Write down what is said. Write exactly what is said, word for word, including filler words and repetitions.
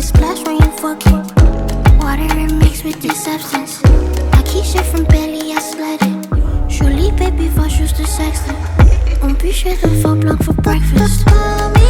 it splash when you fuck it. Water and mix with this substance. I keep shit from belly, I slide it. Surely baby, va juste sexter. On peut chez le faux bloc for breakfast.